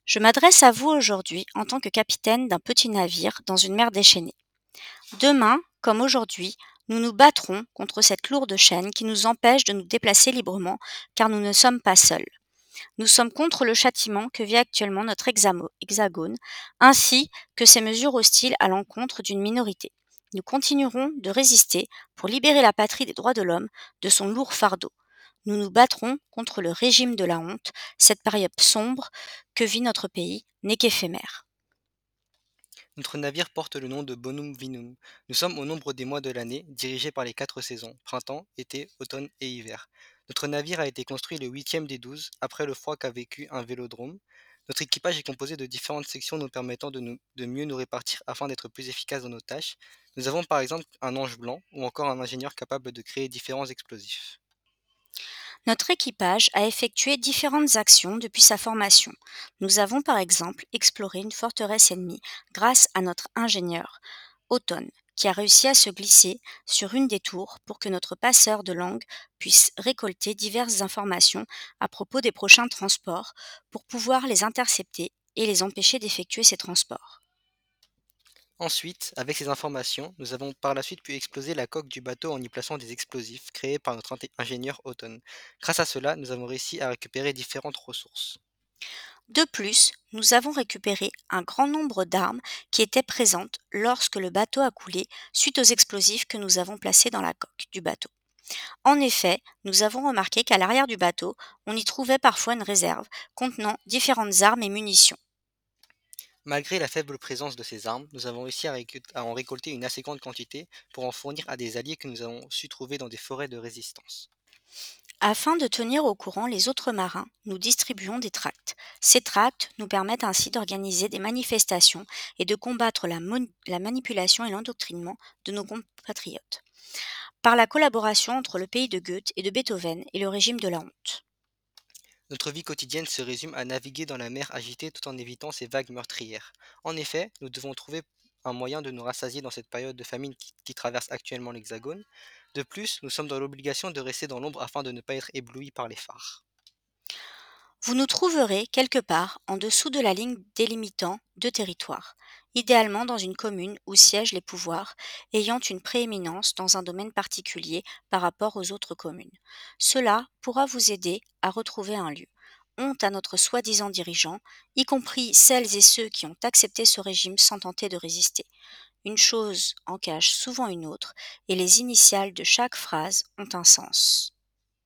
Je m'adresse à vous aujourd'hui en tant que capitaine d'un petit navire dans une mer déchaînée. Demain, comme aujourd'hui, nous nous battrons contre cette lourde chaîne qui nous empêche de nous déplacer librement car nous ne sommes pas seuls. Nous sommes contre le châtiment que vit actuellement notre hexagone, ainsi que ces mesures hostiles à l'encontre d'une minorité. Nous continuerons de résister pour libérer la patrie des droits de l'homme de son lourd fardeau. Nous nous battrons contre le régime de la honte, cette période sombre que vit notre pays n'est qu'éphémère. Notre navire porte le nom de Bonum Vinum. Nous sommes au nombre des mois de l'année, dirigés par les 4 saisons, printemps, été, automne et hiver. Notre navire a été construit le huitième des 12, après le froid qu'a vécu un vélodrome. Notre équipage est composé de différentes sections nous permettant de mieux nous répartir afin d'être plus efficaces dans nos tâches. Nous avons par exemple un ange blanc ou encore un ingénieur capable de créer différents explosifs. Notre équipage a effectué différentes actions depuis sa formation. Nous avons par exemple exploré une forteresse ennemie grâce à notre ingénieur, Automne, qui a réussi à se glisser sur une des tours pour que notre passeur de langue puisse récolter diverses informations à propos des prochains transports pour pouvoir les intercepter et les empêcher d'effectuer ces transports. Ensuite, avec ces informations, nous avons par la suite pu exploser la coque du bateau en y plaçant des explosifs créés par notre ingénieur Autumn. Grâce à cela, nous avons réussi à récupérer différentes ressources. De plus, nous avons récupéré un grand nombre d'armes qui étaient présentes lorsque le bateau a coulé suite aux explosifs que nous avons placés dans la coque du bateau. En effet, nous avons remarqué qu'à l'arrière du bateau, on y trouvait parfois une réserve contenant différentes armes et munitions. Malgré la faible présence de ces armes, nous avons réussi à en récolter une assez grande quantité pour en fournir à des alliés que nous avons su trouver dans des forêts de résistance. Afin de tenir au courant les autres marins, nous distribuons des tracts. Ces tracts nous permettent ainsi d'organiser des manifestations et de combattre la manipulation et l'endoctrinement de nos compatriotes, par la collaboration entre le pays de Goethe et de Beethoven et le régime de la honte. Notre vie quotidienne se résume à naviguer dans la mer agitée tout en évitant ces vagues meurtrières. En effet, nous devons trouver un moyen de nous rassasier dans cette période de famine qui traverse actuellement l'Hexagone. De plus, nous sommes dans l'obligation de rester dans l'ombre afin de ne pas être éblouis par les phares. Vous nous trouverez quelque part en dessous de la ligne délimitant deux territoires, idéalement dans une commune où siègent les pouvoirs ayant une prééminence dans un domaine particulier par rapport aux autres communes. Cela pourra vous aider à retrouver un lieu. Honte à notre soi-disant dirigeant, y compris celles et ceux qui ont accepté ce régime sans tenter de résister. Une chose en cache souvent une autre, et les initiales de chaque phrase ont un sens.